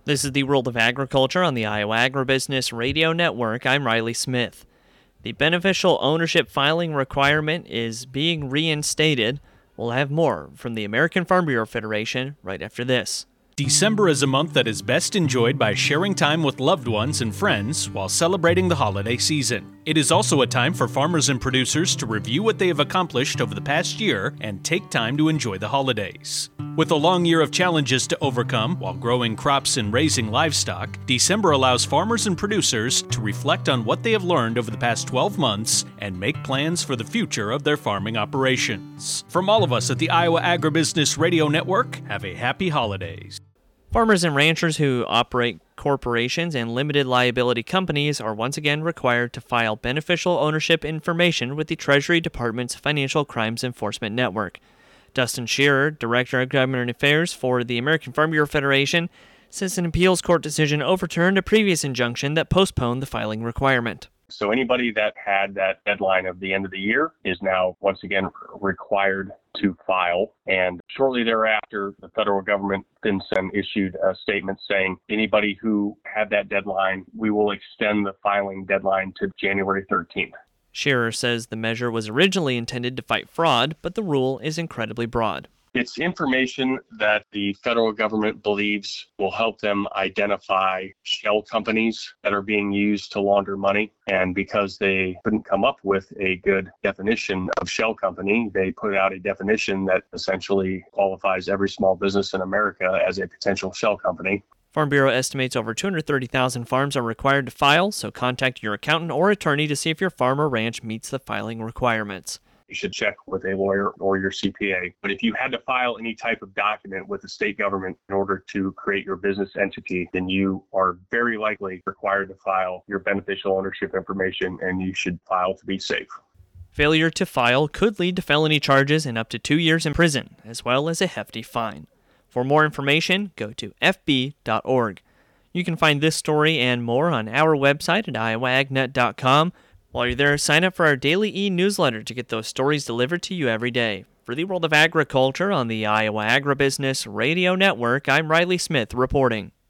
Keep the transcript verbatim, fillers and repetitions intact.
This is the World of Agriculture on the Iowa Agribusiness Radio Network. I'm Riley Smith. The beneficial ownership filing requirement is being reinstated. We'll have more from the American Farm Bureau Federation right after this. December is a month that is best enjoyed by sharing time with loved ones and friends while celebrating the holiday season. It is also a time for farmers and producers to review what they have accomplished over the past year and take time to enjoy the holidays. With a long year of challenges to overcome while growing crops and raising livestock, December allows farmers and producers to reflect on what they have learned over the past twelve months and make plans for the future of their farming operations. From all of us at the Iowa Agribusiness Radio Network, have a happy holidays. Farmers and ranchers who operate corporations and limited liability companies are once again required to file beneficial ownership information with the Treasury Department's Financial Crimes Enforcement Network. Dustin Shearer, Director of Government Affairs for the American Farm Bureau Federation, says an appeals court decision overturned a previous injunction that postponed the filing requirement. So anybody that had that deadline of the end of the year is now once again required to file. And shortly thereafter, the federal government, FinCEN, issued a statement saying anybody who had that deadline, we will extend the filing deadline to January thirteenth. Shearer says the measure was originally intended to fight fraud, but the rule is incredibly broad. It's information that the federal government believes will help them identify shell companies that are being used to launder money. And because they couldn't come up with a good definition of shell company, they put out a definition that essentially qualifies every small business in America as a potential shell company. Farm Bureau estimates over two hundred thirty thousand farms are required to file, so contact your accountant or attorney to see if your farm or ranch meets the filing requirements. You should check with a lawyer or your C P A. But if you had to file any type of document with the state government in order to create your business entity, then you are very likely required to file your beneficial ownership information, and you should file to be safe. Failure to file could lead to felony charges and up to two years in prison, as well as a hefty fine. For more information, go to f b dot org. You can find this story and more on our website at iowa ag net dot com. While you're there, sign up for our daily e-newsletter to get those stories delivered to you every day. For the World of Agriculture on the Iowa Agribusiness Radio Network, I'm Riley Smith reporting.